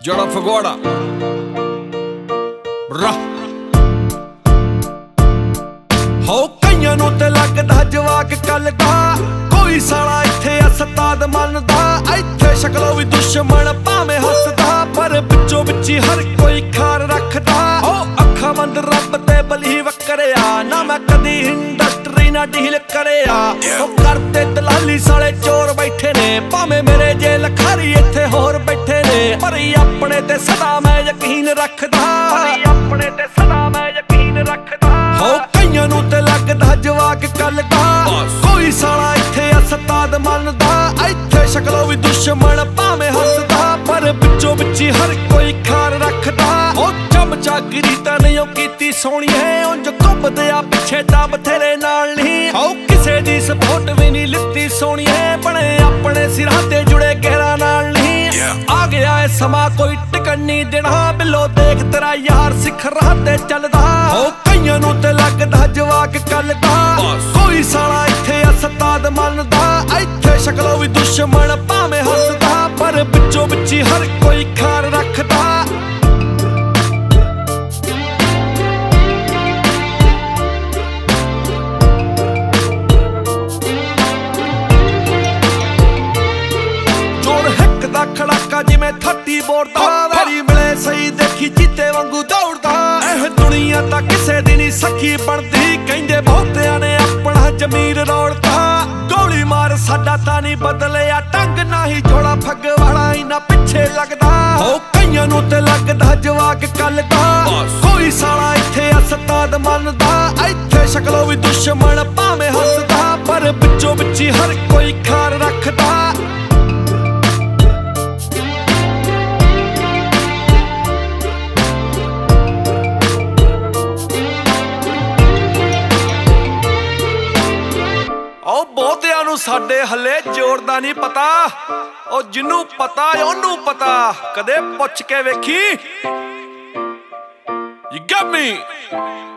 ਜੜਾ ਫਗਵਾੜਾ ਹੋ ਕਈਆਂ ਨੂੰ ਤੇ ਲੱਗਦਾ ਜਵਾਕ ਕੱਲ ਦਾ ਕੋਈ ਸਾਲਾ ਇੱਥੇ ਉਸਤਾਦ ਮੰਨਦਾ ਇੱਥੇ ਸ਼ਕਲੋਂ ਵੀ ਦੁਸ਼ਮਣ ਭਾਵੇਂ ਹੱਸਦਾ ਪਰ ਵਿੱਚੋਂ ਵਿੱਚੀ ਹਰ ਕੋਈ ਖਾਰ ਰੱਖਦਾ ਉਹ ਅੱਖਾਂ ਬੰਦ ਰੱਬ ਤੇ ਬਲੀਵ ਕਰਿਆ ਨਾ ਮੈਂ ਕਦੀ ਇੰਡਸਟਰੀ ਨਾ ਡੀਲ ਕਰਿਆ ਉਹ ਕਰਦੇ ਦਲਾਲੀ ਸਾਲੇ ਚੋਰ ਬੈਠੇ ਨੇ ਭਾਵੇਂ ਮੇਰੇ ਜੇ ਲਖਾਰੀ ਇੱਥੇ ਹੋਰ ਬੈਠੇ ਨੇ ਪਰ ਆਪਣੇ ਤੇ ਸਦਾ ਮੈਂ ਯਕੀਨ ਰੱਖਦਾ ਆਪਣੇ ਤੇ ਸਦਾ ਮੈਂ ਯਕੀਨ ਰੱਖਦਾ ਹੋ ਕਈਆਂ ਨੂੰ ਤੇ ਲੱਗਦਾ ਜਵਾਕ ਕੱਲ ਦਾ ਕੋਈ ਸਾਲਾ ਇੱਥੇ ਉਸਤਾਦ ਮੰਨਦਾ ਇੱਥੇ ਸ਼ਕਲੋਂ ਵੀ ਦੁਸ਼ਮਣ ਭਾਵੇਂ ਹੱਸਦਾ ਪਰ ਵਿੱਚੋਂ ਵਿੱਚੀ ਹਰ ਕੋਈ ਖਾਰ ਰੱਖਦਾ ਉਹ ਚਮਚਾਗਿਰੀ ਤਾਂ ਨਹੀਂ ਉਹ ਕੀਤੀ ਸੋਹਣੀਏ ਉਂਝ ਘੁੰਮਦੇ ਆ ਪਿੱਛੇ ਤਾਂ ਬਥੇਰੇ ਨਾਲ ਨਹੀਂ ਹੋ ਕਿਸੇ ਦੀ ਸਪੋਰਟ ਵੀ ਨਹੀਂ ਲਿੱਤੀ ਸੋਹਣੀਏ ਬਣੇ ਆਪਣੇ ਸਿਰਾਂ ਤੇ ਜੁੜੇ ਗਹਿਰਾ ਨਾਲ ਨਹੀਂ ਆ ਗਿਆ ਏ ਸਮਾਂ ਕੋਈ ਟਿਕਣ ਨਹੀਂ ਦੇਣਾ ਬਿੱਲੋ ਦੇਖ ਤੇਰਾ ਯਾਰ ਸਿੱਖ ਰਾਹ ਤੇ ਚੱਲਦਾ ਹੋ ਕਈਆਂ ਨੂੰ ਤੇ ਲੱਗਦਾ ਜਵਾਕ ਕੱਲ ਦਾ ਕੋਈ ਸਾਲਾ ਇੱਥੇ ਉਸਤਾਦ ਮੰਨਦਾ ਇੱਥੇ ਸ਼ਕਲੋਂ ਵੀ ਦੁਸ਼ਮਣ ਭਾਵੇਂ ਹੱਸਦਾ ਪਰ ਵਿੱਚੋਂ ਵਿੱਚੀ ਹਰ ਕੋਈ ਖਾਰ ਰੱਖਦਾ ਖੜਾਕਾ ਜਿਵੇਂ 30 ਬੋਰ ਦਾ ਵੈਰੀ ਮਿਲੇ ਸਹੀ ਦੇਖੀ ਜੀਤੇ ਵਾਂਗੂ ਦੌੜਦਾ ਇਹ ਦੁਨੀਆ ਤਾਂ ਕਿਸੇ ਦੀ ਨਹੀਂ ਸਖੀ ਬਣਦੀ ਕਹਿੰਦੇ ਬਹੁਤਿਆਂ ਨੇ ਆਪਣਾ ਜ਼ਮੀਰ ਰੋੜਦਾ ਗੋਲੀ ਮਾਰ ਸਾਡਾ ਤਾਂ ਨਹੀਂ ਬਦਲਿਆ ਟੰਗ ਨਾ ਹੀ ਜੋੜਾ ਫਗਵਾੜਾ ਇੰਨਾ ਪਿੱਛੇ ਲੱਗਦਾ ਹੋ ਕਈਆਂ ਨੂੰ ਤੇ ਲੱਗਦਾ ਜਵਾਕ ਕੱਲ ਦਾ ਕੋਈ ਸਾਲਾ ਇੱਥੇ ਉਸਤਾਦ ਮੰਨਦਾ ਇੱਥੇ ਸ਼ਕਲੋਂ ਵੀ ਦੁਸ਼ਮਣ ਭਾਵੇਂ ਹੱਸਦਾ ਪਰ ਵਿੱਚੋਂ ਵਿੱਚੀ ਹਰ ਕੋਈ ਖਾਰ ਰੱਖਦਾ ਉਹ ਬਹੁਤਿਆਂ ਨੂੰ ਸਾਡੇ ਹੱਲੇ ਜ਼ੋਰ ਦਾ ਨਹੀਂ ਪਤਾ ਉਹ ਜਿਹਨੂੰ ਪਤਾ ਉਹਨੂੰ ਪਤਾ ਕਦੇ ਪੁੱਛ ਕੇ ਵੇਖੀ You got me